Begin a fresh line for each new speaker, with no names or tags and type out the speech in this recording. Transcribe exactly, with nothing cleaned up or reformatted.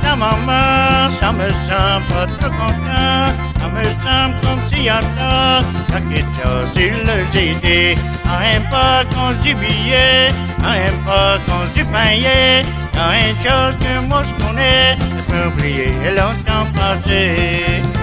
ta maman, ça me semble pas trop content. Ça me semble comme si y en a la question sur le G D. On aime pas qu'on du billet, on aime pas qu'on du panier. Il y a une chose que moi je connais, je peux oublier longtemps passé.